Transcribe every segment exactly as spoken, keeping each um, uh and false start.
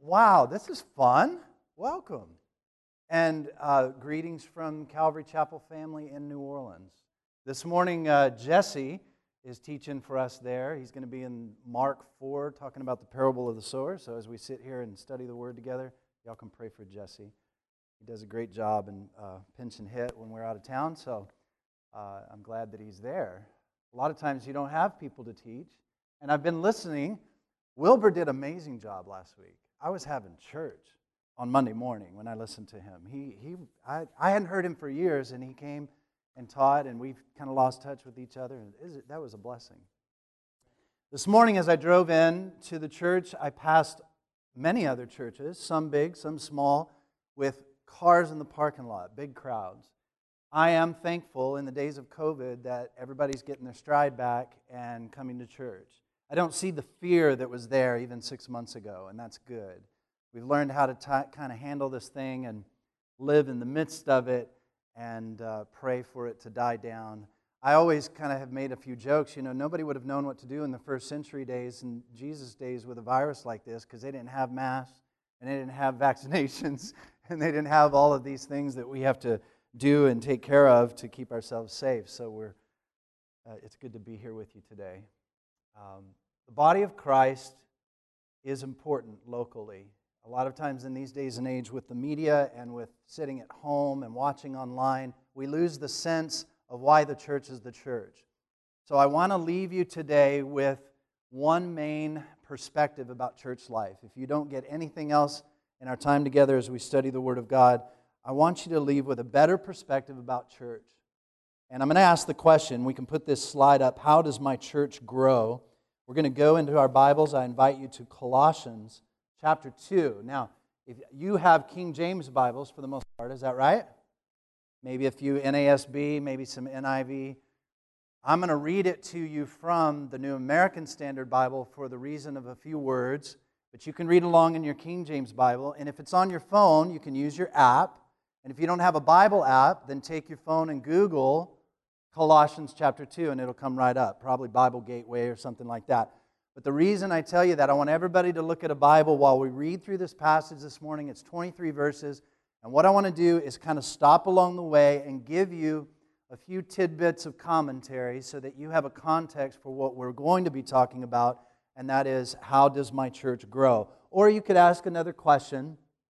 Wow, this is fun. Welcome. And uh, greetings from Calvary Chapel family in New Orleans. This morning, uh, Jesse is teaching for us there. He's going to be in Mark four, talking about the parable of the sower. So as we sit here and study the Word together, y'all can pray for Jesse. He does a great job in uh, pinch and hit when we're out of town, so uh, I'm glad that he's there. A lot of times you don't have people to teach, and I've been listening. Wilbur did an amazing job last week. I was having church on Monday morning when I listened to him. He, he, I, I hadn't heard him for years, and he came and taught, and we've kind of lost touch with each other. And it, that was a blessing. This morning, as I drove in to the church, I passed many other churches, some big, some small, with cars in the parking lot, big crowds. I am thankful in the days of COVID that everybody's getting their stride back and coming to church. I don't see the fear that was there even six months ago, and that's good. We've learned how to t- kind of handle this thing and live in the midst of it and uh, pray for it to die down. I always kind of have made a few jokes. You know, nobody would have known what to do in the first century days and Jesus' days with a virus like this because they didn't have masks and they didn't have vaccinations and they didn't have all of these things that we have to do and take care of to keep ourselves safe. So we're uh, it's good to be here with you today. Um, the body of Christ is important locally. A lot of times in these days and age with the media and with sitting at home and watching online, we lose the sense of why the church is the church. So I want to leave you today with one main perspective about church life. If you don't get anything else in our time together as we study the Word of God, I want you to leave with a better perspective about church. And I'm going to ask the question, we can put this slide up, how does my church grow? We're going to go into our Bibles. I invite you to Colossians chapter two. Now, if you have King James Bibles for the most part, is that right? Maybe a few N A S B, maybe some N I V. I'm going to read it to you from the New American Standard Bible for the reason of a few words, but you can read along in your King James Bible. And if it's on your phone, you can use your app. And if you don't have a Bible app, then take your phone and Google Colossians chapter two, and it'll come right up, probably Bible Gateway or something like that. But the reason I tell you that, I want everybody to look at a Bible while we read through this passage this morning. It's twenty-three verses, and what I want to do is kind of stop along the way and give you a few tidbits of commentary so that you have a context for what we're going to be talking about, and that is, how does my church grow? Or you could ask another question,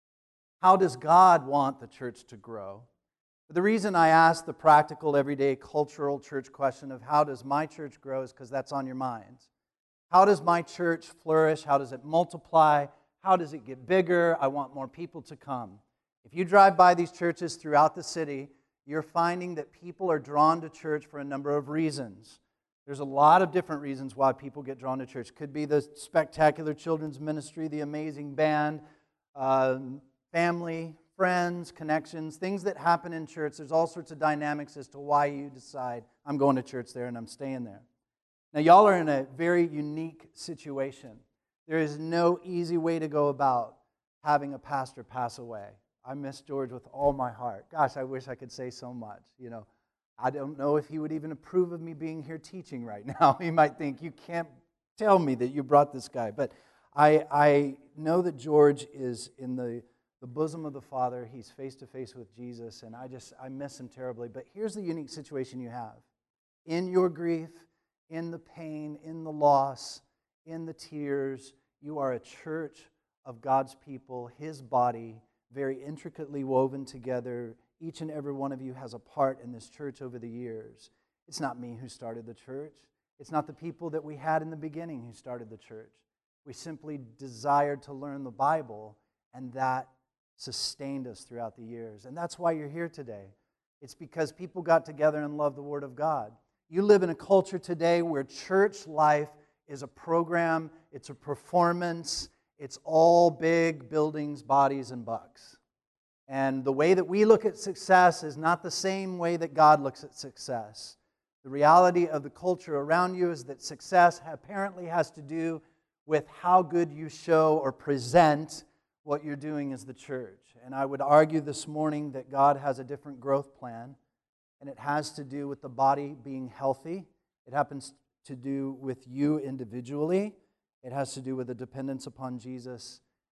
how does God want the church to grow? But the reason I ask the practical, everyday, cultural church question of how does my church grow is because that's on your minds. How does my church flourish? How does it multiply? How does it get bigger? I want more people to come. If you drive by these churches throughout the city, you're finding that people are drawn to church for a number of reasons. There's a lot of different reasons why people get drawn to church. Could be the spectacular children's ministry, the amazing band, uh, family, friends, connections, things that happen in church. There's all sorts of dynamics as to why you decide, I'm going to church there and I'm staying there. Now, y'all are in a very unique situation. There is no easy way to go about having a pastor pass away. I miss George with all my heart. Gosh, I wish I could say so much. You know, I don't know if he would even approve of me being here teaching right now. He might think, you can't tell me that you brought this guy. But I, I know that George is in the the bosom of the Father. He's face-to-face with Jesus, and I just, I miss him terribly. But here's the unique situation you have. In your grief, in the pain, in the loss, in the tears, you are a church of God's people, His body, very intricately woven together. Each and every one of you has a part in this church over the years. It's not me who started the church. It's not the people that we had in the beginning who started the church. We simply desired to learn the Bible, and that sustained us throughout the years. And that's why you're here today. It's because people got together and loved the Word of God. You live in a culture today where church life is a program, it's a performance, it's all big buildings, bodies, and bucks. And the way that we look at success is not the same way that God looks at success. The reality of the culture around you is that success apparently has to do with how good you show or present what you're doing as the church. And I would argue this morning that God has a different growth plan, and it has to do with the body being healthy. It happens to do with you individually. It has to do with a dependence upon Jesus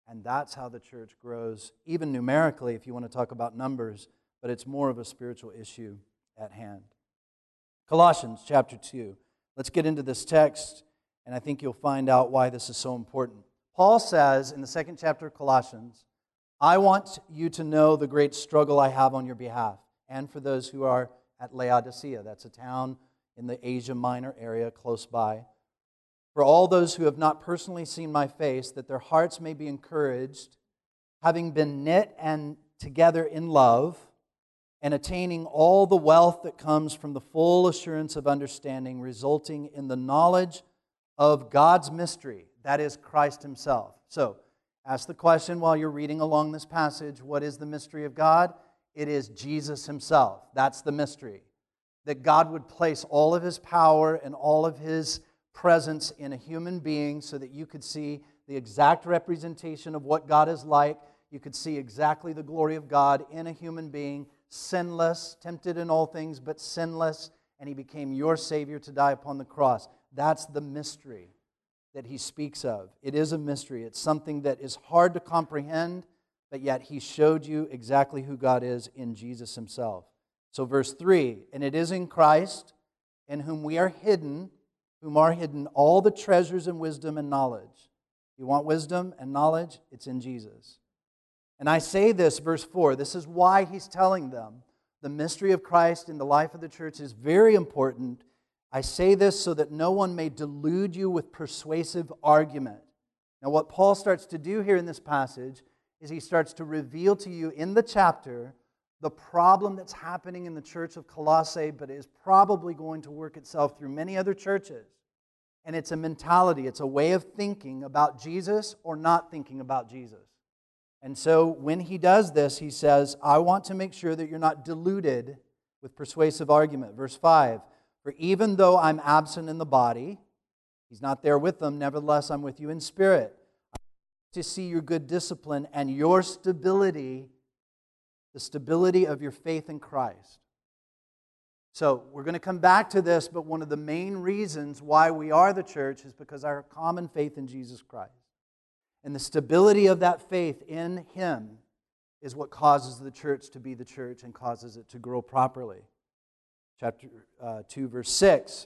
And that's how the church grows, even numerically, if you want to talk about numbers, but it's more of a spiritual issue at hand. Colossians chapter two. Let's get into this text, and I think you'll find out why this is so important. Paul says in the second chapter of Colossians, I want you to know the great struggle I have on your behalf, and for those who are at Laodicea. That's a town in the Asia Minor area close by. For all those who have not personally seen my face, that their hearts may be encouraged, having been knit and together in love, and attaining all the wealth that comes from the full assurance of understanding, resulting in the knowledge of God's mystery, that is Christ Himself. So, ask the question while you're reading along this passage, what is the mystery of God? It is Jesus Himself. That's the mystery. That God would place all of His power and all of His presence in a human being so that you could see the exact representation of what God is like. You could see exactly the glory of God in a human being, sinless, tempted in all things, but sinless, and He became your Savior to die upon the cross. That's the mystery that he speaks of. It is a mystery. It's something that is hard to comprehend, but yet He showed you exactly who God is in Jesus Himself. So verse three, and it is in Christ, in whom we are hidden, whom are hidden all the treasures and wisdom and knowledge. You want wisdom and knowledge? It's in Jesus. And I say this, verse four, this is why he's telling them the mystery of Christ in the life of the church is very important. I say this so that no one may delude you with persuasive argument. Now, what Paul starts to do here in this passage is he starts to reveal to you in the chapter the problem that's happening in the church of Colossae, but is probably going to work itself through many other churches. And it's a mentality, it's a way of thinking about Jesus or not thinking about Jesus. And so when he does this, he says, I want to make sure that you're not deluded with persuasive argument. Verse five, for even though I'm absent in the body, he's not there with them, nevertheless I'm with you in spirit, to see your good discipline and your stability, the stability of your faith in Christ. So we're going to come back to this, but one of the main reasons why we are the church is because our common faith in Jesus Christ. And the stability of that faith in Him is what causes the church to be the church and causes it to grow properly. Chapter uh, two, verse six.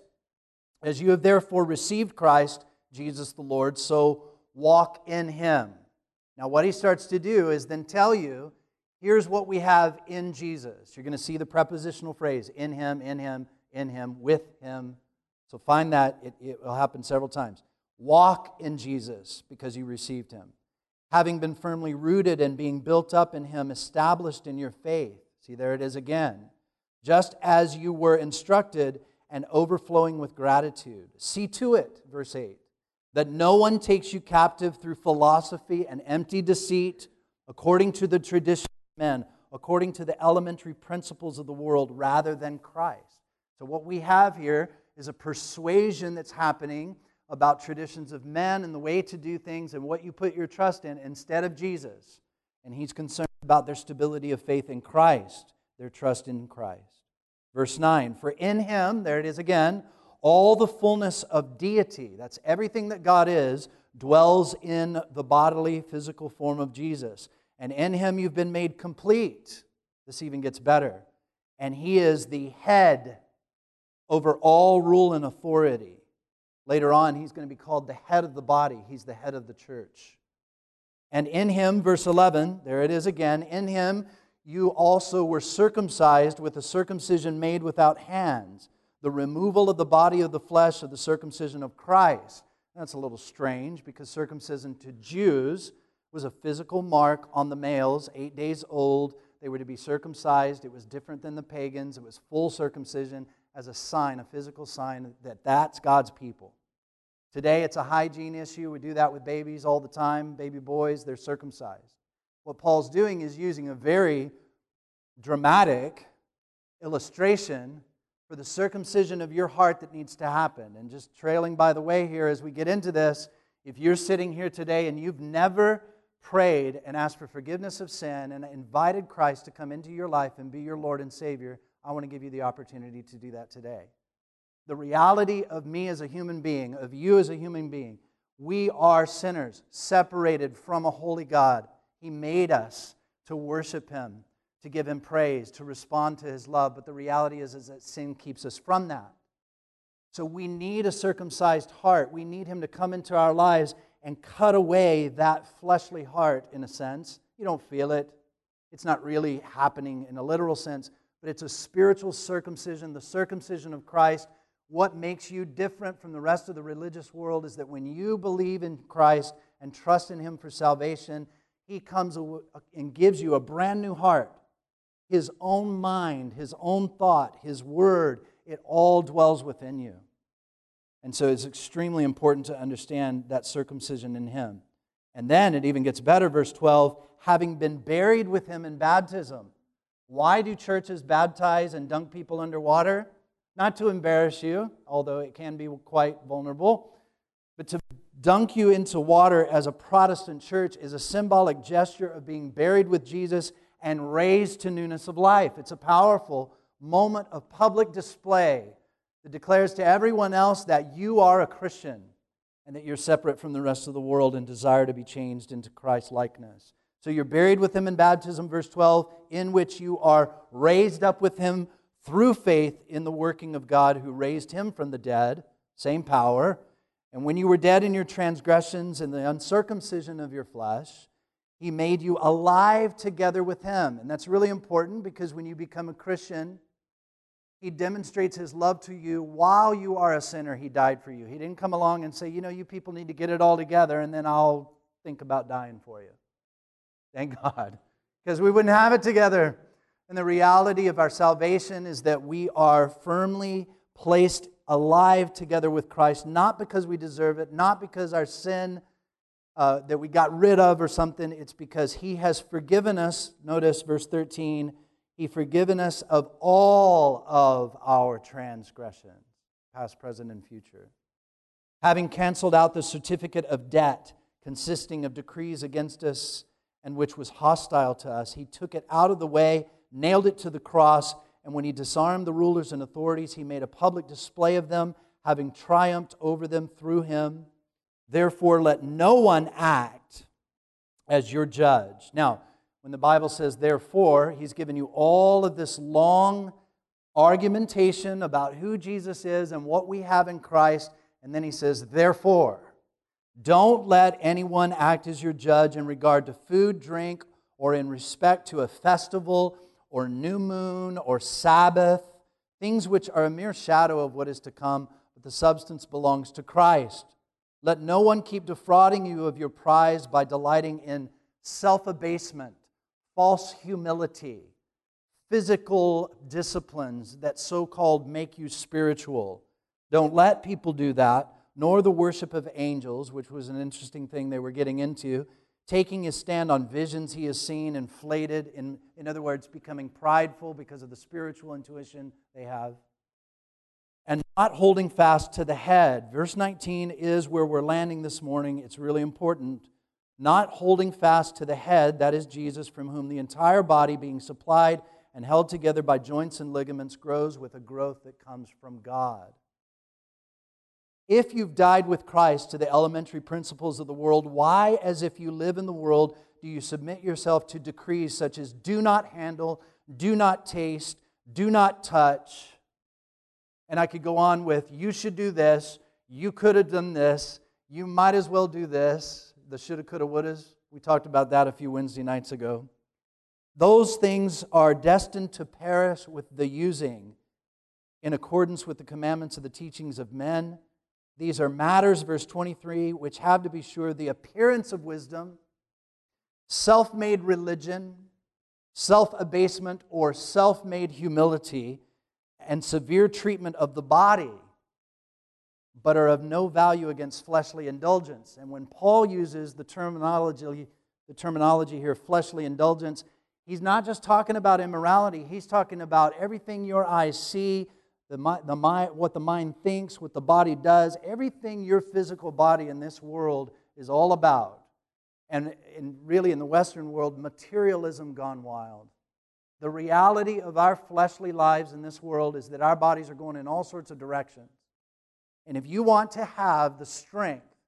As you have therefore received Christ, Jesus the Lord, so walk in Him. Now what he starts to do is then tell you, here's what we have in Jesus. You're going to see the prepositional phrase, in Him, in Him, in Him, with Him. So find that. It, it will happen several times. Walk in Jesus because you received Him. Having been firmly rooted and being built up in Him, established in your faith. See, there it is again. Just as you were instructed and overflowing with gratitude. See to it, verse eight, that no one takes you captive through philosophy and empty deceit, according to the tradition of men, according to the elementary principles of the world, rather than Christ. So what we have here is a persuasion that's happening about traditions of men and the way to do things and what you put your trust in instead of Jesus. And he's concerned about their stability of faith in Christ, their trust in Christ. Verse nine, for in Him, there it is again, all the fullness of deity, that's everything that God is, dwells in the bodily, physical form of Jesus. And in Him you've been made complete. This even gets better. And He is the head over all rule and authority. Later on, He's going to be called the head of the body. He's the head of the church. And in Him, verse eleven, there it is again, in Him you also were circumcised with a circumcision made without hands, the removal of the body of the flesh of the circumcision of Christ. That's a little strange because circumcision to Jews was a physical mark on the males, eight days old. They were to be circumcised. It was different than the pagans. It was full circumcision as a sign, a physical sign that that's God's people. Today it's a hygiene issue. We do that with babies all the time. Baby boys, they're circumcised. What Paul's doing is using a very dramatic illustration for the circumcision of your heart that needs to happen. And just trailing by the way here as we get into this, if you're sitting here today and you've never prayed and asked for forgiveness of sin and invited Christ to come into your life and be your Lord and Savior, I want to give you the opportunity to do that today. The reality of me as a human being, of you as a human being, We are sinners, separated from a holy God. He made us to worship Him, to give Him praise, to respond to His love. But the reality is, is that sin keeps us from that. So we need a circumcised heart. We need Him to come into our lives and cut away that fleshly heart, in a sense. You don't feel it. It's not really happening in a literal sense, but it's a spiritual circumcision, the circumcision of Christ. What makes you different from the rest of the religious world is that when you believe in Christ and trust in Him for salvation, He comes and gives you a brand new heart. His own mind, His own thought, His word, it all dwells within you. And so it's extremely important to understand that circumcision in Him. And then it even gets better, verse twelve, having been buried with Him in baptism. Why do churches baptize and dunk people underwater? Not to embarrass you, although it can be quite vulnerable, but to dunk you into water as a Protestant church is a symbolic gesture of being buried with Jesus and raised to newness of life. It's a powerful moment of public display that declares to everyone else that you are a Christian and that you're separate from the rest of the world and desire to be changed into Christ's likeness. So you're buried with Him in baptism, verse twelve, in which you are raised up with Him through faith in the working of God who raised Him from the dead, same power. And when you were dead in your transgressions and the uncircumcision of your flesh, He made you alive together with Him. And that's really important because when you become a Christian, He demonstrates His love to you while you are a sinner. He died for you. He didn't come along and say, you know, you people need to get it all together and then I'll think about dying for you. Thank God. Because we wouldn't have it together. And the reality of our salvation is that we are firmly placed alive together with Christ, not because we deserve it, not because our sin uh, that we got rid of or something. It's because He has forgiven us. Notice verse thirteen. He forgiven us of all of our transgressions, past, present, and future. Having canceled out the certificate of debt consisting of decrees against us and which was hostile to us, He took it out of the way, nailed it to the cross, and when He disarmed the rulers and authorities, He made a public display of them, having triumphed over them through Him. Therefore, let no one act as your judge. Now, when the Bible says therefore, He's given you all of this long argumentation about who Jesus is and what we have in Christ, and then He says, therefore, don't let anyone act as your judge in regard to food, drink, or in respect to a festival, or new moon, or Sabbath, things which are a mere shadow of what is to come, but the substance belongs to Christ. Let no one keep defrauding you of your prize by delighting in self-abasement, false humility, physical disciplines that so-called make you spiritual. Don't let people do that, nor the worship of angels, which was an interesting thing they were getting into, taking His stand on visions He has seen, inflated, in, in other words, becoming prideful because of the spiritual intuition they have, and not holding fast to the head. Verse nineteen is where we're landing this morning. It's really important. Not holding fast to the head, that is Jesus, from whom the entire body, being supplied and held together by joints and ligaments, grows with a growth that comes from God. If you've died with Christ to the elementary principles of the world, why, as if you live in the world, do you submit yourself to decrees such as do not handle, do not taste, do not touch? And I could go on with, you should do this, you could have done this, you might as well do this, the shoulda, coulda, wouldas. We talked about that a few Wednesday nights ago. Those things are destined to perish with the using, in accordance with the commandments of the teachings of men. These are matters, verse twenty-three, which have, to be sure, the appearance of wisdom, self-made religion, self-abasement or self-made humility, and severe treatment of the body, but are of no value against fleshly indulgence. And when Paul uses the terminology, the terminology here, fleshly indulgence, he's not just talking about immorality. He's talking about everything your eyes see, the, the mind, what the mind thinks, what the body does. Everything your physical body in this world is all about. And, and really in the Western world, materialism gone wild. The reality of our fleshly lives in this world is that our bodies are going in all sorts of directions. And if you want to have the strength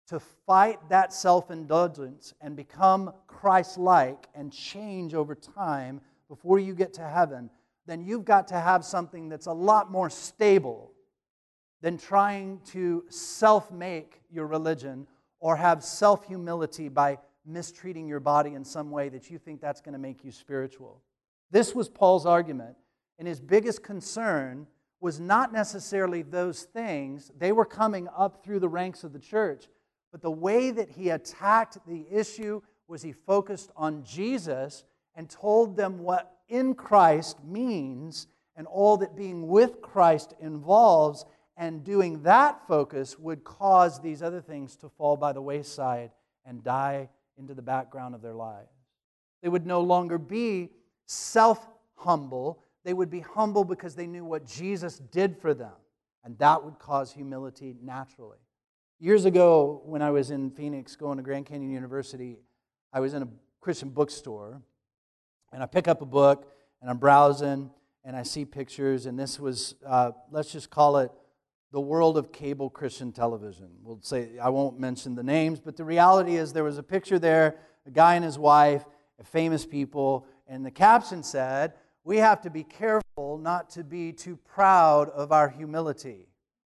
to fight that self-indulgence and become Christ-like and change over time before you get to heaven, then you've got to have something that's a lot more stable than trying to self-make your religion or have self-humility by mistreating your body in some way that you think that's going to make you spiritual. This was Paul's argument, and his biggest concern was not necessarily those things. They were coming up through the ranks of the church, but the way that he attacked the issue was he focused on Jesus and told them what in Christ means and all that being with Christ involves, and doing that focus would cause these other things to fall by the wayside and die into the background of their lives. They would no longer be self-humble. They would be humble because they knew what Jesus did for them, and that would cause humility naturally. Years ago, when I was in Phoenix going to Grand Canyon University, I was in a Christian bookstore, and I pick up a book, and I'm browsing, and I see pictures, and this was, uh, let's just call it, the world of cable Christian television. We'll say, I won't mention the names, but the reality is there was a picture there, a guy and his wife, famous people, and the caption said, "We have to be careful not to be too proud of our humility."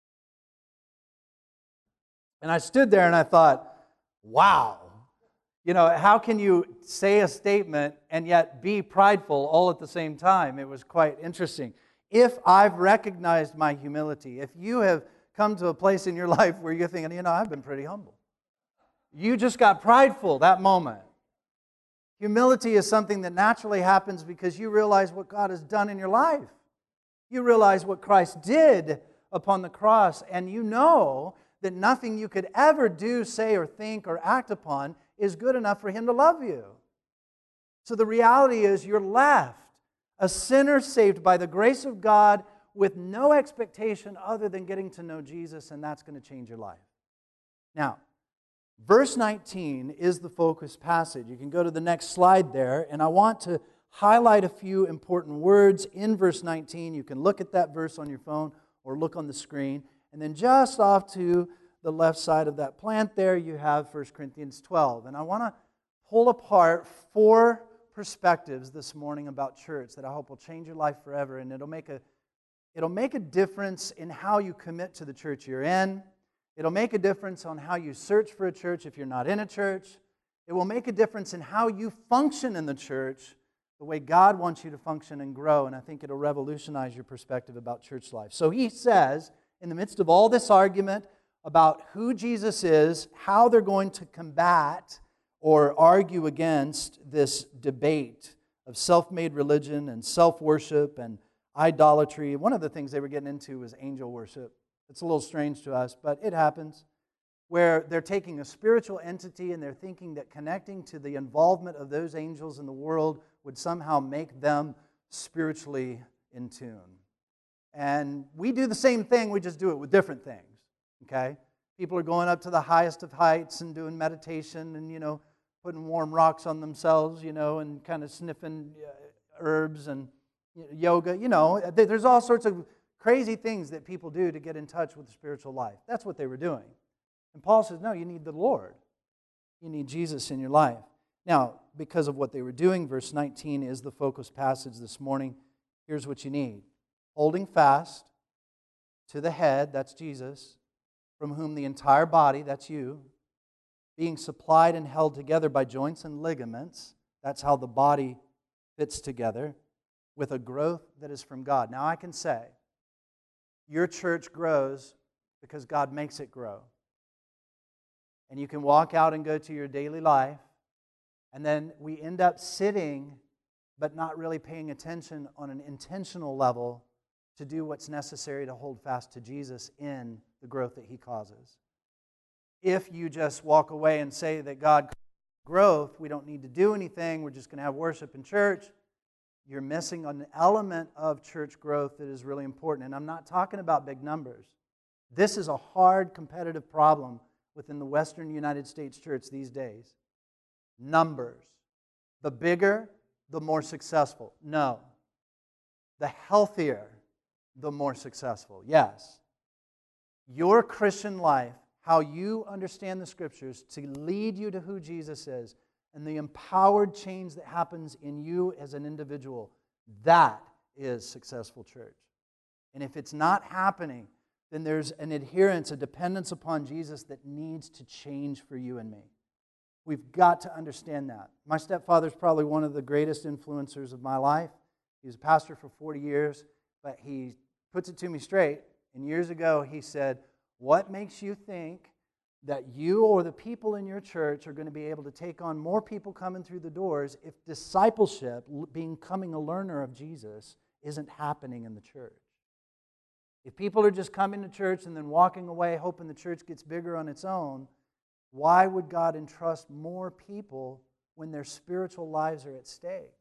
And I stood there and I thought, wow. You know, how can you say a statement and yet be prideful all at the same time? It was quite interesting. If I've recognized my humility, if you have come to a place in your life where you're thinking, you know, I've been pretty humble. You just got prideful that moment. Humility is something that naturally happens because you realize what God has done in your life. You realize what Christ did upon the cross, and you know that nothing you could ever do, say, or think, or act upon is good enough for Him to love you. So the reality is you're left, a sinner saved by the grace of God with no expectation other than getting to know Jesus, and that's going to change your life. Now, verse nineteen is the focus passage. You can go to the next slide there, and I want to highlight a few important words in verse nineteen. You can look at that verse on your phone or look on the screen. And then just off to the left side of that plant there, you have First Corinthians twelve. And I want to pull apart four perspectives this morning about church that I hope will change your life forever, and it'll make a, it'll make a difference in how you commit to the church you're in. It'll make a difference on how you search for a church if you're not in a church. It will make a difference in how you function in the church, the way God wants you to function and grow, and I think it'll revolutionize your perspective about church life. So he says, in the midst of all this argument about who Jesus is, how they're going to combat or argue against this debate of self-made religion and self-worship and idolatry. One of the things they were getting into was angel worship. It's a little strange to us, but it happens, where they're taking a spiritual entity and they're thinking that connecting to the involvement of those angels in the world would somehow make them spiritually in tune. And we do the same thing, we just do it with different things, okay? People are going up to the highest of heights and doing meditation and, you know, putting warm rocks on themselves, you know, and kind of sniffing herbs and yoga. You know, there's all sorts of crazy things that people do to get in touch with the spiritual life. That's what they were doing. And Paul says, no, you need the Lord. You need Jesus in your life. Now, because of what they were doing, verse nineteen is the focus passage this morning. Here's what you need. Holding fast to the head, that's Jesus, from whom the entire body, that's you, being supplied and held together by joints and ligaments, that's how the body fits together, with a growth that is from God. Now I can say, your church grows because God makes it grow. And you can walk out and go to your daily life, and then we end up sitting but not really paying attention on an intentional level to do what's necessary to hold fast to Jesus in the growth that He causes. If you just walk away and say that God growth, we don't need to do anything, we're just going to have worship in church, you're missing an element of church growth that is really important. And I'm not talking about big numbers. This is a hard competitive problem within the Western United States church these days. Numbers. The bigger, the more successful. No. The healthier, the more successful. Yes. Your Christian life how you understand the Scriptures to lead you to who Jesus is and the empowered change that happens in you as an individual, that is successful church. And if it's not happening, then there's an adherence, a dependence upon Jesus that needs to change for you and me. We've got to understand that. My stepfather's probably one of the greatest influencers of my life. He was a pastor for forty years, but he puts it to me straight. And years ago, he said, what makes you think that you or the people in your church are going to be able to take on more people coming through the doors if discipleship, becoming a learner of Jesus, isn't happening in the church? If people are just coming to church and then walking away hoping the church gets bigger on its own, why would God entrust more people when their spiritual lives are at stake?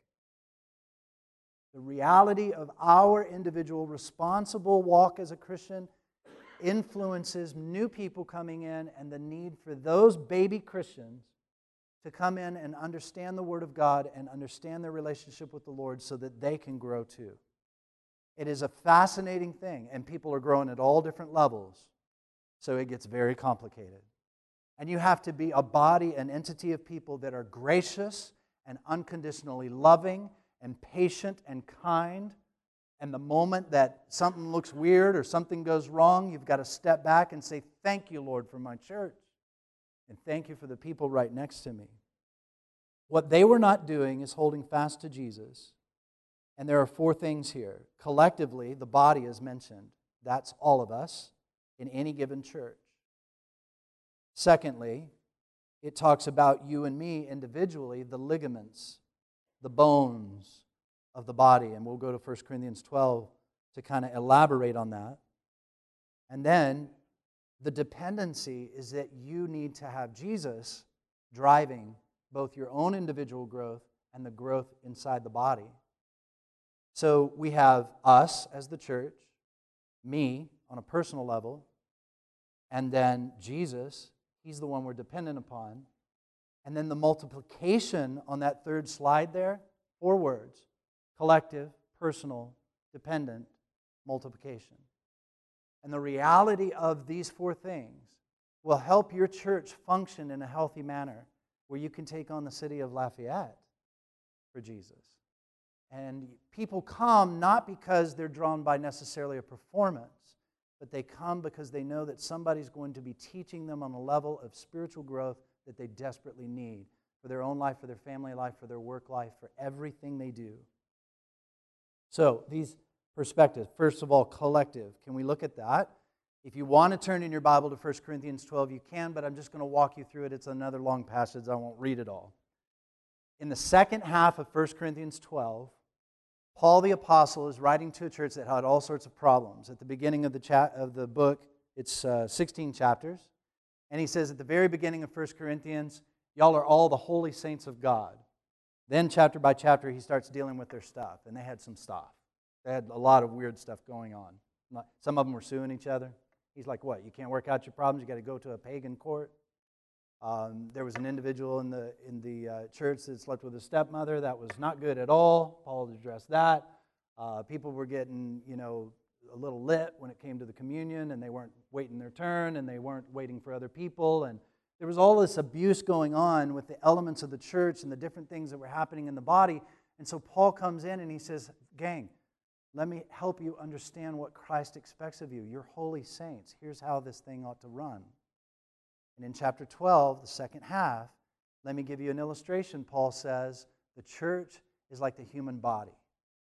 The reality of our individual responsible walk as a Christian influences new people coming in and the need for those baby Christians to come in and understand the Word of God and understand their relationship with the Lord so that they can grow too. It is a fascinating thing, and people are growing at all different levels, so it gets very complicated. And you have to be a body, an entity of people that are gracious and unconditionally loving and patient and kind. And the moment that something looks weird or something goes wrong, you've got to step back and say, thank you, Lord, for my church. And thank you for the people right next to me. What they were not doing is holding fast to Jesus. And there are four things here. Collectively, the body is mentioned. That's all of us in any given church. Secondly, it talks about you and me individually, the ligaments, the bones of the body. And we'll go to First Corinthians twelve to kind of elaborate on that. And then the dependency is that you need to have Jesus driving both your own individual growth and the growth inside the body. So we have us as the church, me on a personal level, and then Jesus, He's the one we're dependent upon. And then the multiplication on that third slide there, four words: collective, personal, dependent, multiplication. And the reality of these four things will help your church function in a healthy manner where you can take on the city of Lafayette for Jesus. And people come not because they're drawn by necessarily a performance, but they come because they know that somebody's going to be teaching them on a level of spiritual growth that they desperately need for their own life, for their family life, for their work life, for everything they do. So, these perspectives. First of all, collective. Can we look at that? If you want to turn in your Bible to First Corinthians twelve, you can, but I'm just going to walk you through it. It's another long passage. I won't read it all. In the second half of First Corinthians twelve, Paul the Apostle is writing to a church that had all sorts of problems. At the beginning of the chat of the book, it's uh, sixteen chapters. And he says at the very beginning of First Corinthians, y'all are all the holy saints of God. Then chapter by chapter, he starts dealing with their stuff. And they had some stuff. They had a lot of weird stuff going on. Some of them were suing each other. He's like, what, you can't work out your problems? You got to go to a pagan court? Um, there was an individual in the in the uh, church that slept with his stepmother. That was not good at all. Paul addressed that. Uh, people were getting, you know, a little lit when it came to the communion, and they weren't waiting their turn, and they weren't waiting for other people. And there was all this abuse going on with the elements of the church and the different things that were happening in the body. And so Paul comes in and he says, gang, let me help you understand what Christ expects of you. You're holy saints. Here's how this thing ought to run. And in chapter twelve, the second half, let me give you an illustration. Paul says, the church is like the human body.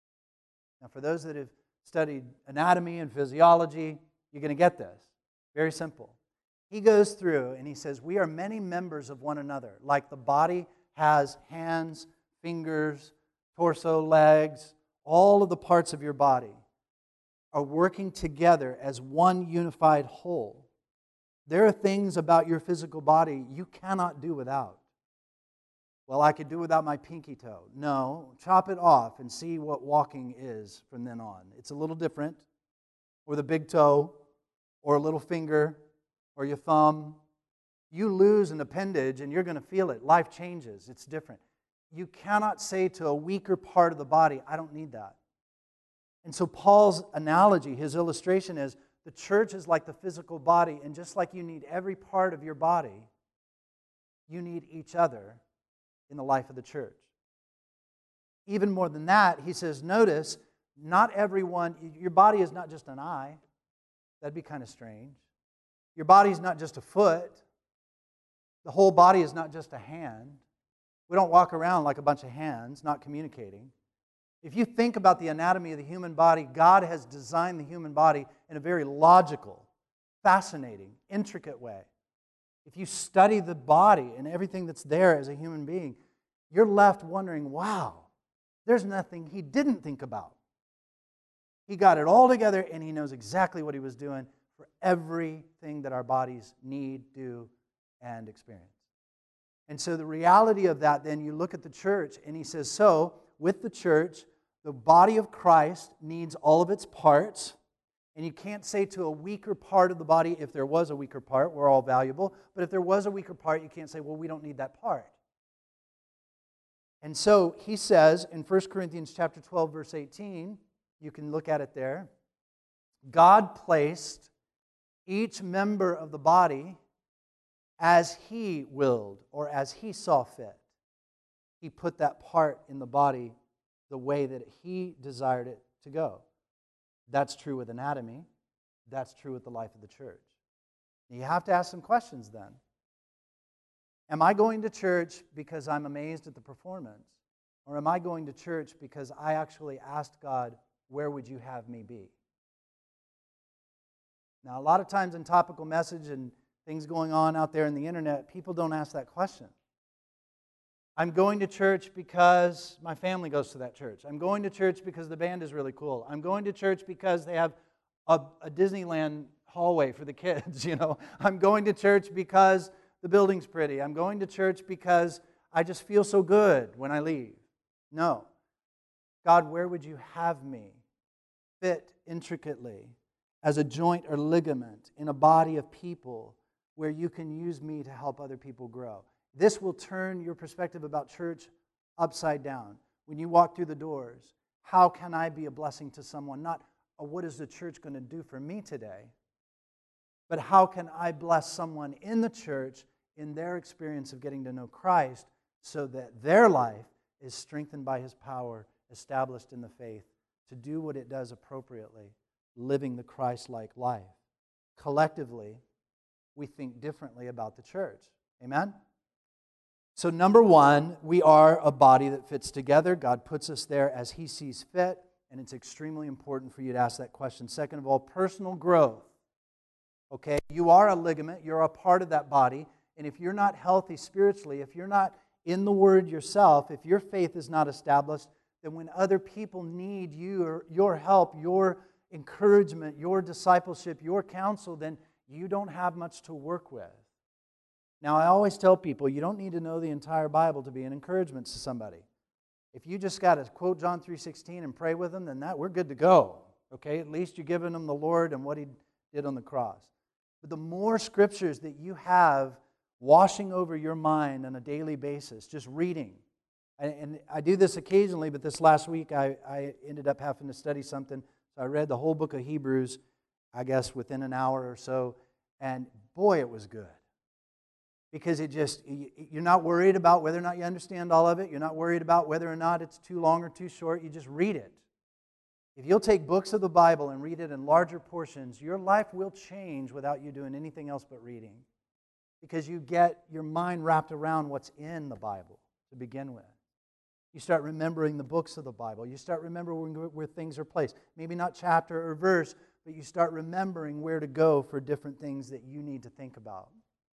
Now, for those that have studied anatomy and physiology, you're going to get this. Very simple. He goes through and he says, we are many members of one another. Like the body has hands, fingers, torso, legs, all of the parts of your body are working together as one unified whole. There are things about your physical body you cannot do without. Well, I could do without my pinky toe. No, chop it off and see what walking is from then on. It's a little different. Or the big toe, or a little finger, or your thumb. You lose an appendage and you're going to feel it. Life changes. It's different. You cannot say to a weaker part of the body, I don't need that. And so Paul's analogy, his illustration is, The church is like the physical body, and just like you need every part of your body, you need each other in the life of the church. Even more than that, he says, notice, not everyone, your body is not just an eye. That'd be kind of strange. Your body is not just a foot. The whole body is not just a hand. We don't walk around like a bunch of hands, not communicating. If you think about the anatomy of the human body, God has designed the human body in a very logical, fascinating, intricate way. If you study the body and everything that's there as a human being, you're left wondering, wow, there's nothing He didn't think about. He got it all together, and He knows exactly what He was doing for everything that our bodies need, do, and experience. And so the reality of that, then, you look at the church, and he says, so, with the church, the body of Christ needs all of its parts, and you can't say to a weaker part of the body, if there was a weaker part, we're all valuable, but if there was a weaker part, you can't say, well, we don't need that part. And so he says in First Corinthians chapter twelve, verse eighteen, you can look at it there, God placed each member of the body as He willed or as He saw fit. He put that part in the body the way that He desired it to go. That's true with anatomy. That's true with the life of the church. You have to ask some questions then. Am I going to church because I'm amazed at the performance? Or am I going to church because I actually asked God, where would you have me be? Now, a lot of times in topical message and things going on out there in the internet, people don't ask that question. I'm going to church because my family goes to that church. I'm going to church because the band is really cool. I'm going to church because they have a, a Disneyland hallway for the kids, you know. I'm going to church because the building's pretty. I'm going to church because I just feel so good when I leave. No. God, where would you have me fit intricately as a joint or ligament in a body of people where you can use me to help other people grow? This will turn your perspective about church upside down. When you walk through the doors, how can I be a blessing to someone? Not, oh, what is the church going to do for me today? But how can I bless someone in the church in their experience of getting to know Christ so that their life is strengthened by His power, established in the faith, to do what it does appropriately, living the Christ-like life. Collectively, we think differently about the church. Amen? So number one, we are a body that fits together. God puts us there as He sees fit, and it's extremely important for you to ask that question. Second of all, personal growth. Okay, you are a ligament, you're a part of that body, and if you're not healthy spiritually, if you're not in the Word yourself, if your faith is not established, then when other people need you, your help, your encouragement, your discipleship, your counsel, then you don't have much to work with. Now, I always tell people, you don't need to know the entire Bible to be an encouragement to somebody. If you just got to quote John three sixteen and pray with them, then that we're good to go. Okay, at least you're giving them the Lord and what He did on the cross. But the more scriptures that you have washing over your mind on a daily basis, just reading. And I do this occasionally, but this last week I, I ended up having to study something. So I read the whole book of Hebrews, I guess, within an hour or so. And boy, it was good. Because it just, you're not worried about whether or not you understand all of it. You're not worried about whether or not it's too long or too short. You just read it. If you'll take books of the Bible and read it in larger portions, your life will change without you doing anything else but reading. Because you get your mind wrapped around what's in the Bible to begin with. You start remembering the books of the Bible. You start remembering where things are placed. Maybe not chapter or verse, but you start remembering where to go for different things that you need to think about.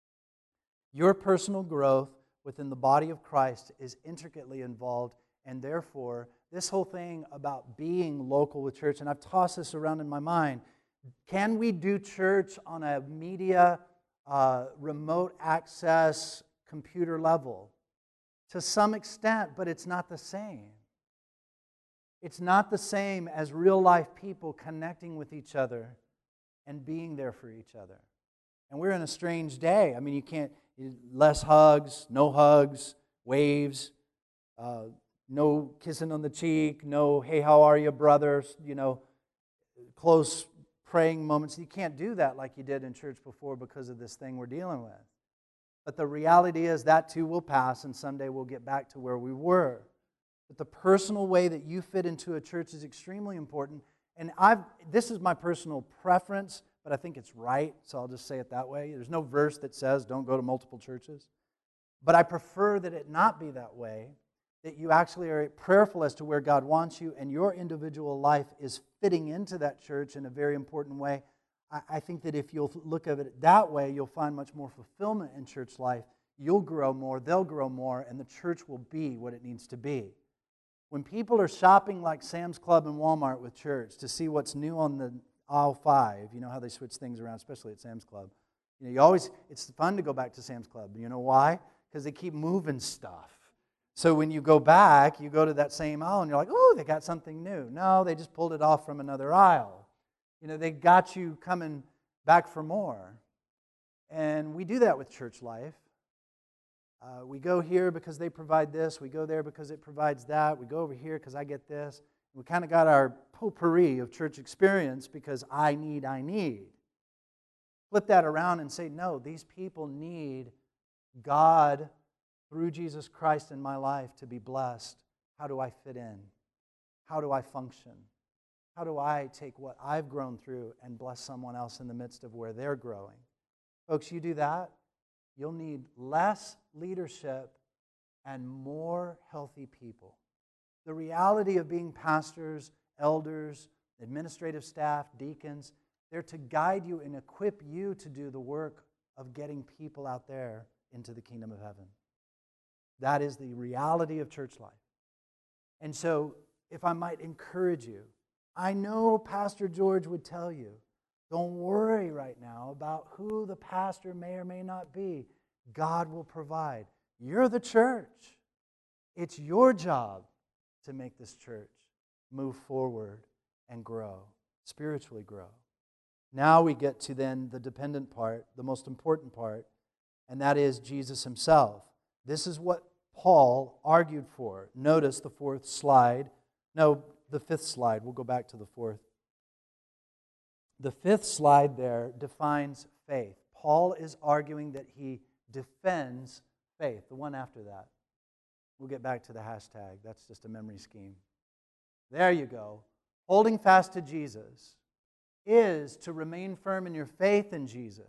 Your personal growth within the body of Christ is intricately involved, and therefore, this whole thing about being local with church, and I've tossed this around in my mind, can we do church on a media, uh, remote access, computer level? To some extent, but it's not the same. It's not the same as real-life people connecting with each other and being there for each other. And we're in a strange day. I mean, you can't... Less hugs, no hugs, waves, uh, no kissing on the cheek, no, hey, how are you, brothers, you know, close praying moments. You can't do that like you did in church before because of this thing we're dealing with. But the reality is that too will pass, and someday we'll get back to where we were. But the personal way that you fit into a church is extremely important. And I've this is my personal preference, but I think it's right, so I'll just say it that way. There's no verse that says don't go to multiple churches. But I prefer that it not be that way, that you actually are prayerful as to where God wants you, and your individual life is fitting into that church in a very important way. I, I think that if you'll look at it that way, you'll find much more fulfillment in church life. You'll grow more, they'll grow more, and the church will be what it needs to be. When people are shopping like Sam's Club and Walmart with church to see what's new on the aisle five, you know how they switch things around, especially at Sam's Club. You know, you always, it's fun to go back to Sam's Club. You know why? Because they keep moving stuff. So when you go back, you go to that same aisle and you're like, oh, they got something new. No, they just pulled it off from another aisle. You know, they got you coming back for more. And we do that with church life. Uh, we go here because they provide this. We go there because it provides that. We go over here because I get this. We kind of got our potpourri of church experience because I need, I need. Flip that around and say, no, these people need God through Jesus Christ in my life to be blessed. How do I fit in? How do I function? How do I take what I've grown through and bless someone else in the midst of where they're growing? Folks, you do that, you'll need less leadership and more healthy people. The reality of being pastors, elders, administrative staff, deacons, they're to guide you and equip you to do the work of getting people out there into the kingdom of heaven. That is the reality of church life. And so, if I might encourage you, I know Pastor George would tell you, don't worry right now about who the pastor may or may not be. God will provide. You're the church. It's your job to make this church move forward and grow, spiritually grow. Now we get to then the dependent part, the most important part, and that is Jesus himself. This is what Paul argued for. Notice the fourth slide. No, the fifth slide. We'll go back to the fourth. The fifth slide there defines faith. Paul is arguing that he defends faith. The one after that. We'll get back to the hashtag. That's just a memory scheme. There you go. Holding fast to Jesus is to remain firm in your faith in Jesus.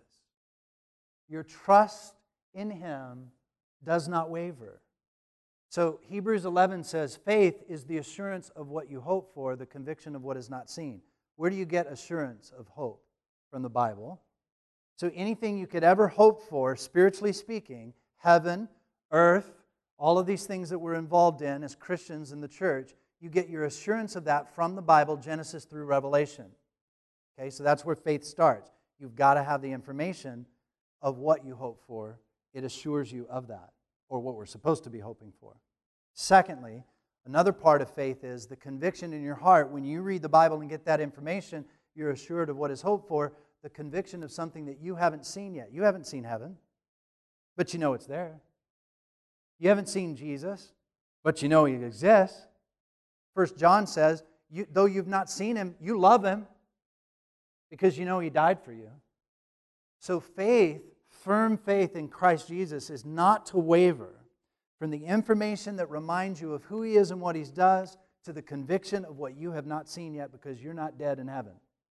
Your trust in him does not waver. So Hebrews eleven says, faith is the assurance of what you hope for, the conviction of what is not seen. Where do you get assurance of hope? From the Bible. So anything you could ever hope for, spiritually speaking, heaven, earth, all of these things that we're involved in as Christians in the church, you get your assurance of that from the Bible, Genesis through Revelation. Okay, so that's where faith starts. You've got to have the information of what you hope for. It assures you of that, or what we're supposed to be hoping for. Secondly, another part of faith is the conviction in your heart. When you read the Bible and get that information, you're assured of what is hoped for, the conviction of something that you haven't seen yet. You haven't seen heaven, but you know it's there. You haven't seen Jesus, but you know he exists. First John says, you, though you've not seen him, you love him because you know he died for you. So faith, firm faith in Christ Jesus, is not to waver from the information that reminds you of who he is and what he does to the conviction of what you have not seen yet because you're not dead in heaven.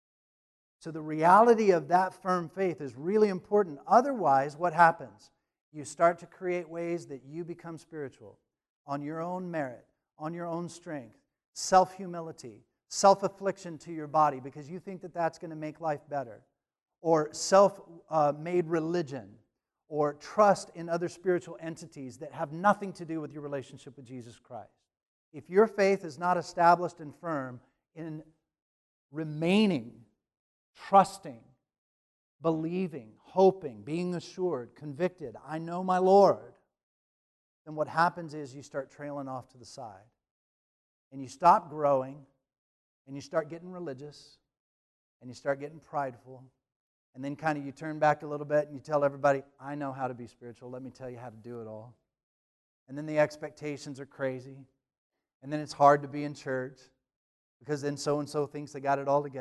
So the reality of that firm faith is really important. Otherwise, what happens? You start to create ways that you become spiritual on your own merit, on your own strength, self-humility, self-affliction to your body because you think that that's going to make life better, or self-made religion, or trust in other spiritual entities that have nothing to do with your relationship with Jesus Christ. If your faith is not established and firm in remaining, trusting, believing, hoping, being assured, convicted, I know my Lord, then what happens is you start trailing off to the side. And you stop growing, and you start getting religious, and you start getting prideful, and then kind of you turn back a little bit and you tell everybody, I know how to be spiritual, let me tell you how to do it all. And then the expectations are crazy, and then it's hard to be in church, because then so-and-so thinks they got it all together.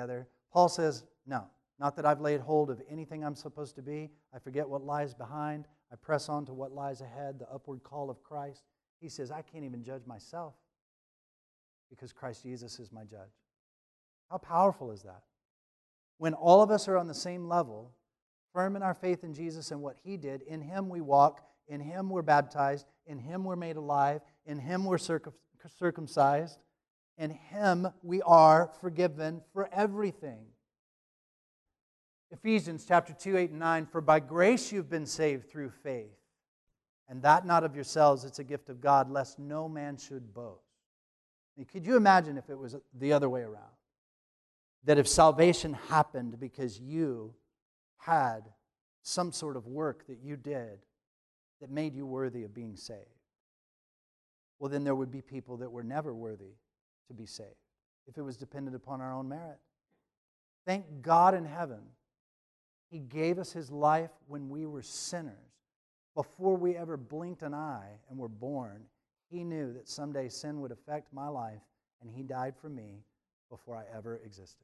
Paul says, no, not that I've laid hold of anything I'm supposed to be. I forget what lies behind. I press on to what lies ahead, the upward call of Christ. He says, I can't even judge myself because Christ Jesus is my judge. How powerful is that? When all of us are on the same level, firm in our faith in Jesus and what He did, in Him we walk, in Him we're baptized, in Him we're made alive, in Him we're circum- circumcised, in Him we are forgiven for everything. Ephesians chapter two, eight, and nine, for by grace you've been saved through faith, and that not of yourselves, it's a gift of God, lest no man should boast. I mean, could you imagine if it was the other way around? That if salvation happened because you had some sort of work that you did that made you worthy of being saved, well, then there would be people that were never worthy to be saved if it was dependent upon our own merit. Thank God in heaven, He gave us His life when we were sinners. Before we ever blinked an eye and were born, He knew that someday sin would affect my life, and He died for me before I ever existed.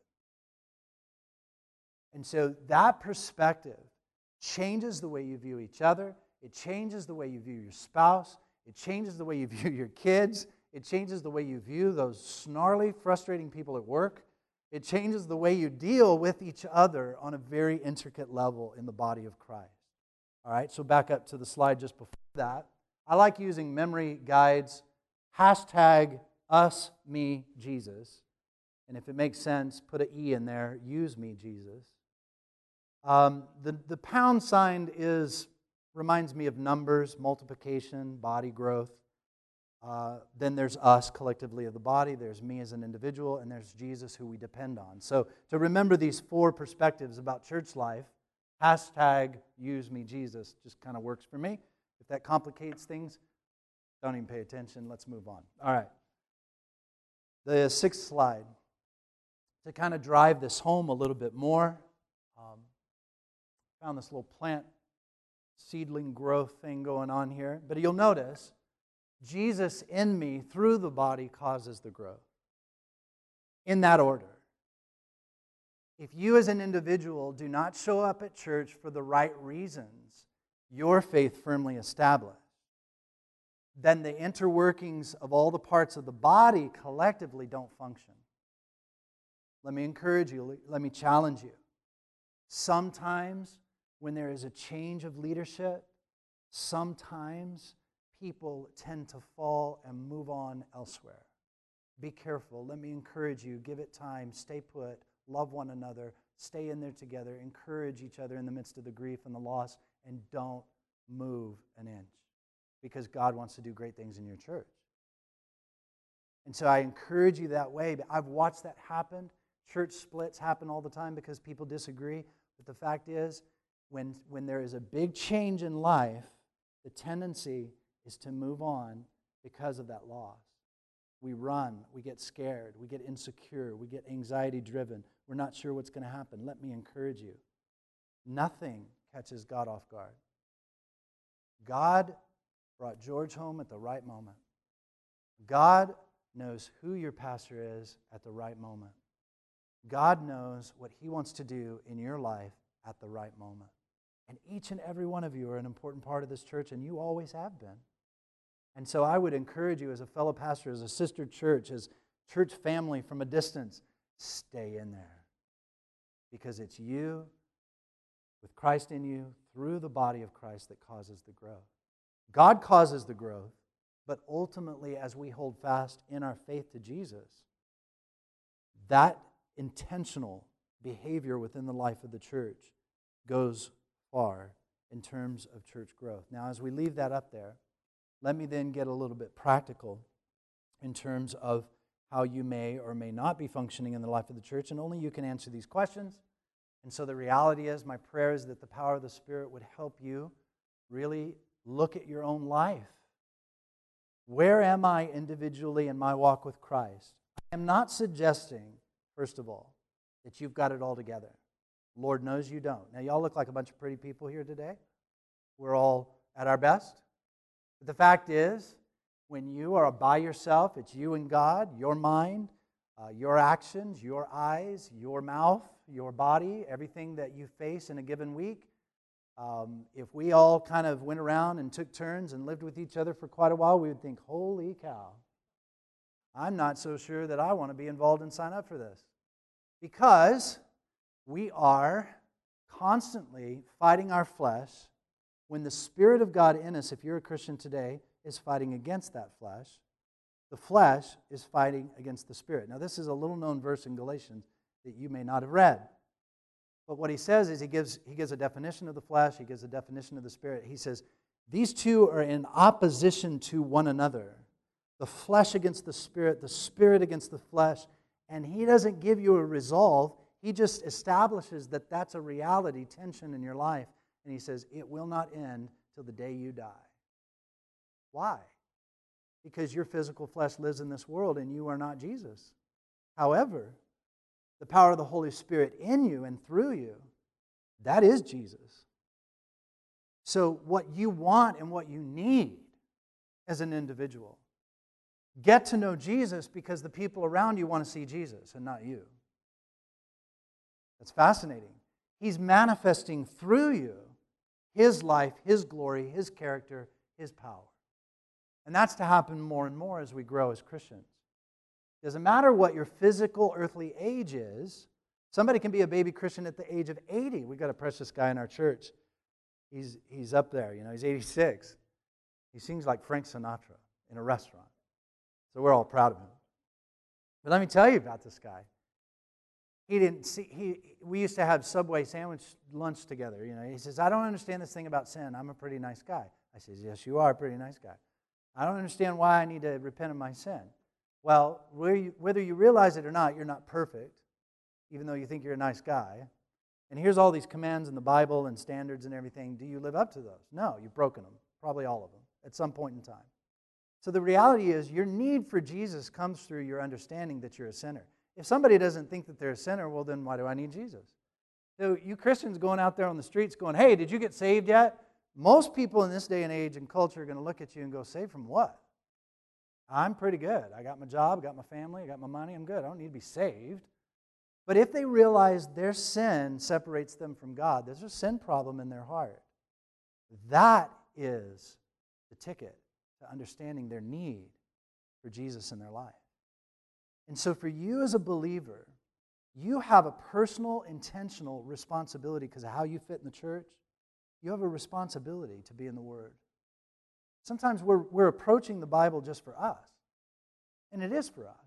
And so that perspective changes the way you view each other. It changes the way you view your spouse. It changes the way you view your kids. It changes the way you view those snarly, frustrating people at work. It changes the way you deal with each other on a very intricate level in the body of Christ. All right, so back up to the slide just before that. I like using memory guides, hashtag us, me, Jesus. And if it makes sense, put an E in there, use me, Jesus. Um, the, the pound sign is reminds me of numbers, multiplication, body growth. Uh, then there's us collectively of the body, there's me as an individual, and there's Jesus who we depend on. So to remember these four perspectives about church life, hashtag use me Jesus just kind of works for me. If that complicates things, don't even pay attention. Let's move on. All right. The sixth slide. To kind of drive this home a little bit more, um, found this little plant seedling growth thing going on here. But you'll notice, Jesus in me through the body causes the growth. In that order. If you as an individual do not show up at church for the right reasons, your faith firmly established, then the interworkings of all the parts of the body collectively don't function. Let me encourage you, let me challenge you. Sometimes when there is a change of leadership, sometimes people tend to fall and move on elsewhere. Be careful. Let me encourage you. Give it time. Stay put. Love one another. Stay in there together. Encourage each other in the midst of the grief and the loss, and don't move an inch because God wants to do great things in your church. And so I encourage you that way. I've watched that happen. Church splits happen all the time because people disagree. But the fact is, when, when there is a big change in life, the tendency is to move on because of that loss. We run, we get scared, we get insecure, we get anxiety-driven. We're not sure what's going to happen. Let me encourage you. Nothing catches God off guard. God brought George home at the right moment. God knows who your pastor is at the right moment. God knows what He wants to do in your life at the right moment. And each and every one of you are an important part of this church, and you always have been. And so I would encourage you as a fellow pastor, as a sister church, as church family from a distance, stay in there. Because it's you, with Christ in you, through the body of Christ that causes the growth. God causes the growth, but ultimately as we hold fast in our faith to Jesus, that intentional behavior within the life of the church goes far in terms of church growth. Now, as we leave that up there, let me then get a little bit practical in terms of how you may or may not be functioning in the life of the church, and only you can answer these questions. And so the reality is, my prayer is that the power of the Spirit would help you really look at your own life. Where am I individually in my walk with Christ? I am not suggesting, first of all, that you've got it all together. Lord knows you don't. Now, y'all look like a bunch of pretty people here today. We're all at our best. But the fact is, when you are by yourself, it's you and God, your mind, Uh, your actions, your eyes, your mouth, your body, everything that you face in a given week. Um, if we all kind of went around and took turns and lived with each other for quite a while, we would think, holy cow, I'm not so sure that I want to be involved and sign up for this. Because we are constantly fighting our flesh when the Spirit of God in us, if you're a Christian today, is fighting against that flesh. The flesh is fighting against the Spirit. Now, this is a little-known verse in Galatians that you may not have read. But what he says is he gives, he gives a definition of the flesh, he gives a definition of the Spirit. He says, these two are in opposition to one another. The flesh against the Spirit, the Spirit against the flesh. And he doesn't give you a resolve. He just establishes that that's a reality, tension in your life. And he says, it will not end till the day you die. Why? Because your physical flesh lives in this world and you are not Jesus. However, the power of the Holy Spirit in you and through you, that is Jesus. So what you want and what you need as an individual, get to know Jesus because the people around you want to see Jesus and not you. That's fascinating. He's manifesting through you His life, His glory, His character, His power. And that's to happen more and more as we grow as Christians. It doesn't matter what your physical, earthly age is. Somebody can be a baby Christian at the age of eighty. We've got a precious guy in our church. He's, he's up there, you know, he's eighty-six. He sings like Frank Sinatra in a restaurant. So we're all proud of him. But let me tell you about this guy. He didn't see, he, we used to have Subway sandwich lunch together. You know, he says, I don't understand this thing about sin. I'm a pretty nice guy. I says, yes, you are a pretty nice guy. I don't understand why I need to repent of my sin. Well, whether you realize it or not, you're not perfect, even though you think you're a nice guy. And here's all these commands in the Bible and standards and everything. Do you live up to those? No, you've broken them, probably all of them, at some point in time. So the reality is your need for Jesus comes through your understanding that you're a sinner. If somebody doesn't think that they're a sinner, well, then why do I need Jesus? So you Christians going out there on the streets going, hey, did you get saved yet? Most people in this day and age and culture are going to look at you and go, saved from what? I'm pretty good. I got my job, I got my family, I got my money, I'm good. I don't need to be saved. But if they realize their sin separates them from God, there's a sin problem in their heart. That is the ticket to understanding their need for Jesus in their life. And so for you as a believer, you have a personal, intentional responsibility because of how you fit in the church. You have a responsibility to be in the Word. Sometimes we're, we're approaching the Bible just for us, and it is for us.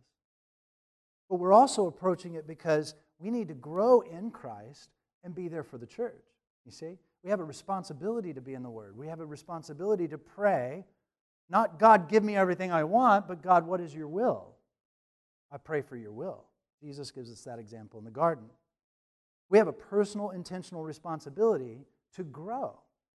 But we're also approaching it because we need to grow in Christ and be there for the church. You see? We have a responsibility to be in the Word. We have a responsibility to pray, not, God, give me everything I want, but God, what is your will? I pray for your will. Jesus gives us that example in the garden. We have a personal, intentional responsibility to grow.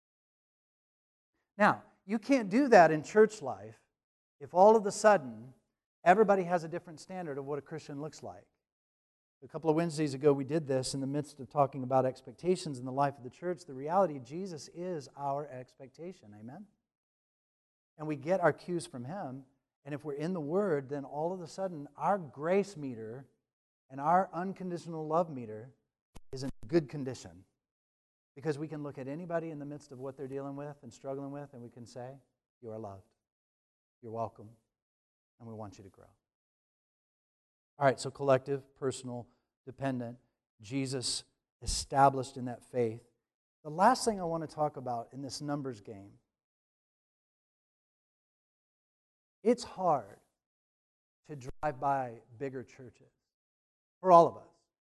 Now, you can't do that in church life if all of a sudden everybody has a different standard of what a Christian looks like. A couple of Wednesdays ago, we did this in the midst of talking about expectations in the life of the church. The reality, Jesus is our expectation. Amen? And we get our cues from Him. And if we're in the Word, then all of a sudden our grace meter and our unconditional love meter is in good condition. Because we can look at anybody in the midst of what they're dealing with and struggling with, and we can say, you are loved. You're welcome. And we want you to grow. All right, so collective, personal, dependent, Jesus established in that faith. The last thing I want to talk about in this numbers game, it's hard to drive by bigger churches for all of us.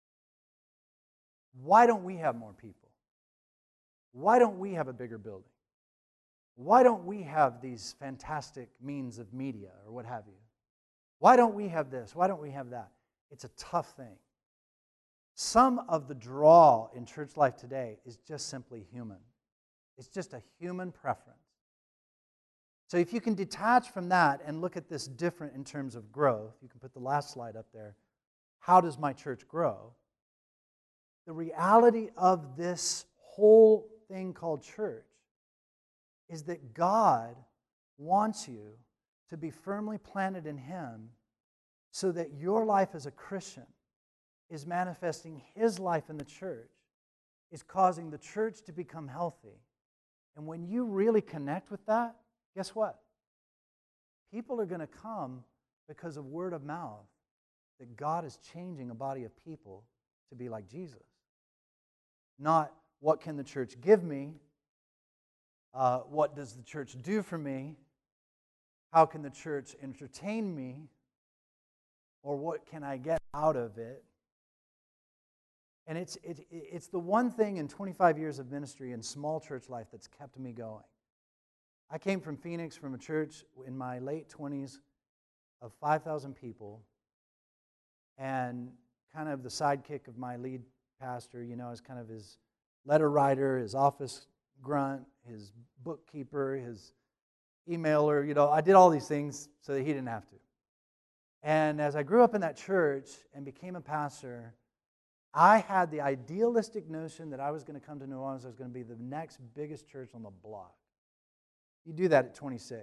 Why don't we have more people? Why don't we have a bigger building? Why don't we have these fantastic means of media or what have you? Why don't we have this? Why don't we have that? It's a tough thing. Some of the draw in church life today is just simply human. It's just a human preference. So if you can detach from that and look at this different in terms of growth, you can put the last slide up there. How does my church grow? The reality of this whole thing called church is that God wants you to be firmly planted in Him so that your life as a Christian is manifesting His life in the church, is causing the church to become healthy. And when you really connect with that, guess what? People are going to come because of word of mouth that God is changing a body of people to be like Jesus. Not what can the church give me? Uh, what does the church do for me? How can the church entertain me? Or what can I get out of it? And it's, it, it's the one thing in twenty-five years of ministry and small church life that's kept me going. I came from Phoenix, from a church in my late twenties of five thousand people, and kind of the sidekick of my lead pastor, you know, as kind of his letter writer, his office grunt, his bookkeeper, his emailer, you know, I did all these things so that he didn't have to. And as I grew up in that church and became a pastor, I had the idealistic notion that I was going to come to New Orleans, I was going to be the next biggest church on the block. You do that at twenty-six.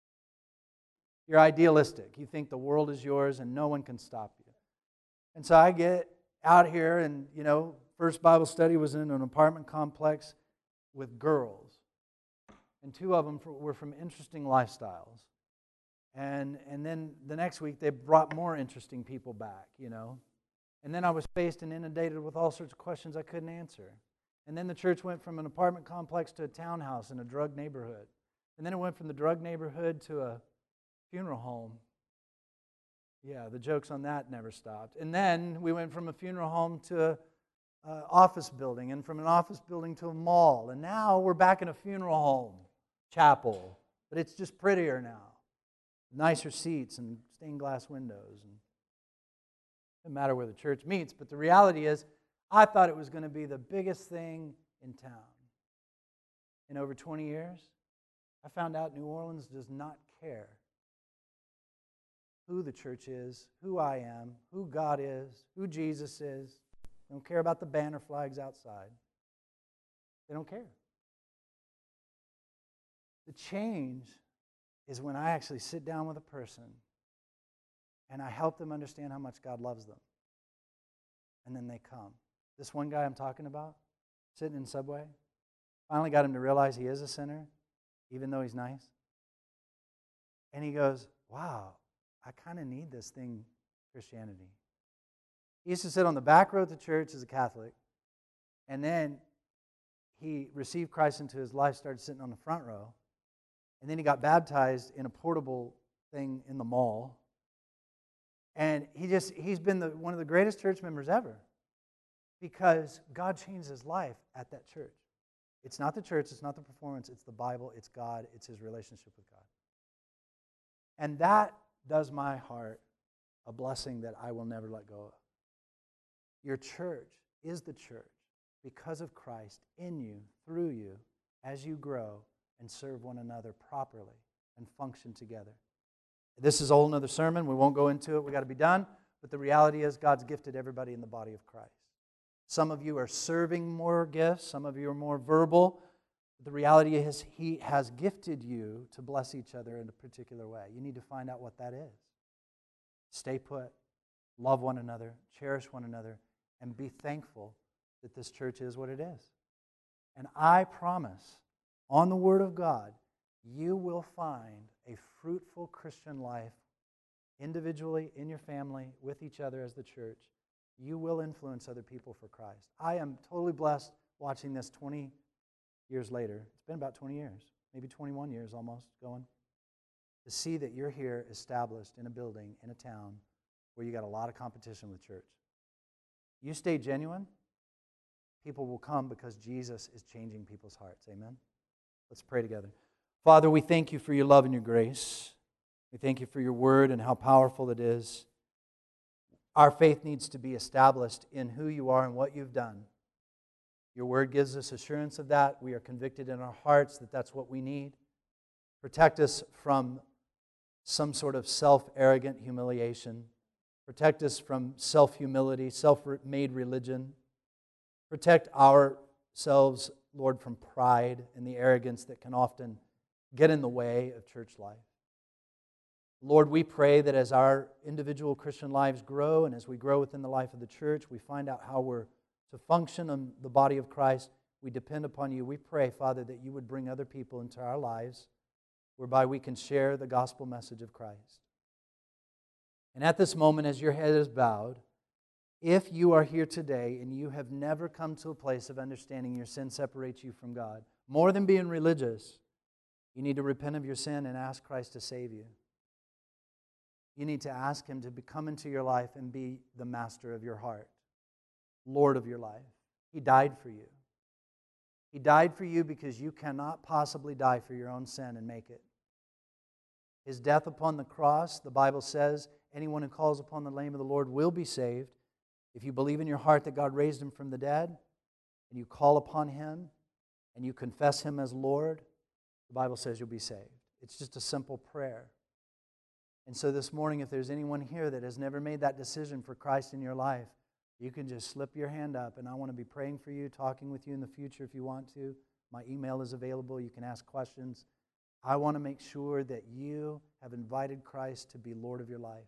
You're idealistic. You think the world is yours and no one can stop you. And so I get out here and, you know, first Bible study was in an apartment complex with girls. And two of them were from interesting lifestyles. And, and then the next week they brought more interesting people back, you know. And then I was faced and inundated with all sorts of questions I couldn't answer. And then the church went from an apartment complex to a townhouse in a drug neighborhood. And then it went from the drug neighborhood to a funeral home. Yeah, the jokes on that never stopped. And then we went from a funeral home to an office building, and from an office building to a mall. And now we're back in a funeral home, chapel. But it's just prettier now. Nicer seats and stained glass windows. And doesn't matter where the church meets, but the reality is, I thought it was going to be the biggest thing in town. In over twenty years, I found out New Orleans does not care who the church is, who I am, who God is, who Jesus is. They don't care about the banner flags outside. They don't care. The change is when I actually sit down with a person and I help them understand how much God loves them. And then they come. This one guy I'm talking about, sitting in Subway, finally got him to realize he is a sinner, even though he's nice. And he goes, wow, I kind of need this thing, Christianity. He used to sit on the back row at the church as a Catholic, and then he received Christ into his life, started sitting on the front row, and then he got baptized in a portable thing in the mall. And he just, he's been the, one of the greatest church members ever because God changed his life at that church. It's not the church, it's not the performance, it's the Bible, it's God, it's his relationship with God. And that does my heart a blessing that I will never let go of. Your church is the church because of Christ in you, through you, as you grow and serve one another properly and function together. This is a whole other sermon. We won't go into it. We've got to be done. But the reality is God's gifted everybody in the body of Christ. Some of you are serving more gifts. Some of you are more verbal. The reality is He has gifted you to bless each other in a particular way. You need to find out what that is. Stay put. Love one another. Cherish one another. And be thankful that this church is what it is. And I promise, on the Word of God, you will find a fruitful Christian life individually, in your family, with each other as the church. You will influence other people for Christ. I am totally blessed watching this twenty years later. It's been about twenty years, maybe twenty-one years almost going, to see that you're here established in a building, in a town, where you got a lot of competition with church. You stay genuine, people will come because Jesus is changing people's hearts. Amen? Let's pray together. Father, we thank you for your love and your grace. We thank you for your word and how powerful it is. Our faith needs to be established in who you are and what you've done. Your word gives us assurance of that. We are convicted in our hearts that that's what we need. Protect us from some sort of self-arrogant humiliation. Protect us from self-humility, self-made religion. Protect ourselves, Lord, from pride and the arrogance that can often get in the way of church life. Lord, we pray that as our individual Christian lives grow and as we grow within the life of the church, we find out how we're to function in the body of Christ. We depend upon you. We pray, Father, that you would bring other people into our lives whereby we can share the gospel message of Christ. And at this moment, as your head is bowed, if you are here today and you have never come to a place of understanding your sin separates you from God, more than being religious, you need to repent of your sin and ask Christ to save you. You need to ask Him to come into your life and be the master of your heart, Lord of your life. He died for you. He died for you because you cannot possibly die for your own sin and make it. His death upon the cross, the Bible says, anyone who calls upon the name of the Lord will be saved. If you believe in your heart that God raised Him from the dead, and you call upon Him, and you confess Him as Lord, the Bible says you'll be saved. It's just a simple prayer. And so this morning, if there's anyone here that has never made that decision for Christ in your life, you can just slip your hand up, and I want to be praying for you, talking with you in the future if you want to. My email is available. You can ask questions. I want to make sure that you have invited Christ to be Lord of your life.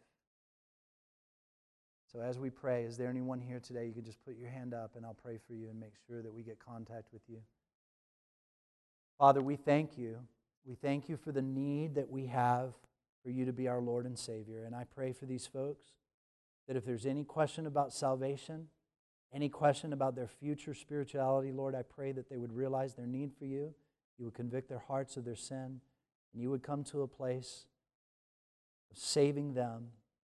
So as we pray, is there anyone here today? You could just put your hand up, and I'll pray for you and make sure that we get contact with you. Father, we thank you. We thank you for the need that we have for you to be our Lord and Savior. And I pray for these folks that if there's any question about salvation, any question about their future spirituality, Lord, I pray that they would realize their need for you. You would convict their hearts of their sin, and you would come to a place of saving them,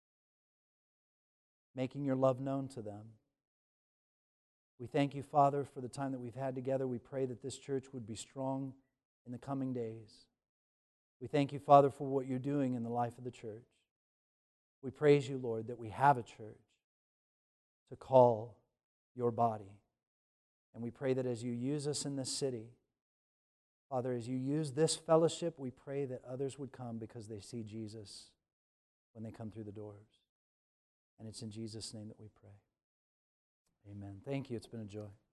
making your love known to them. We thank you, Father, for the time that we've had together. We pray that this church would be strong in the coming days. We thank you, Father, for what you're doing in the life of the church. We praise you, Lord, that we have a church to call your body. And we pray that as you use us in this city, Father, as you use this fellowship, we pray that others would come because they see Jesus when they come through the doors. And it's in Jesus' name that we pray. Amen. Thank you. It's been a joy.